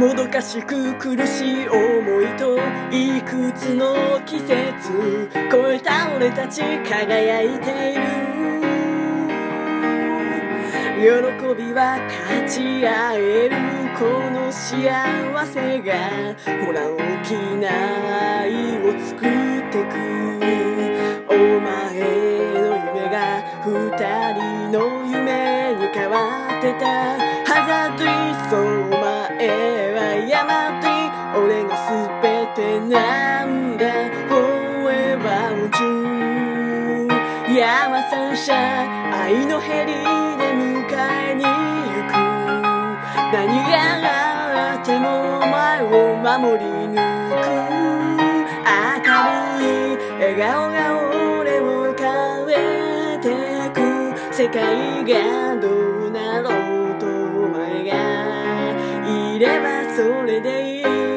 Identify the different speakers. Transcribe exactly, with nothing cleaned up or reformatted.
Speaker 1: もどかしく苦しい思いといくつの季節越えた俺たち輝いている。喜びは勝ち合えるこの幸せがほら大きな愛を作ってく。お前の夢が二人の夢に変わってたはずい。そうお前は山で俺の全てなんだ Forever with you 山三者愛のヘリで迎えに行く。何があってもお前を守り抜く。明るい笑顔が俺を変えてく。世界がどうなろうとお前がいればそれでいい。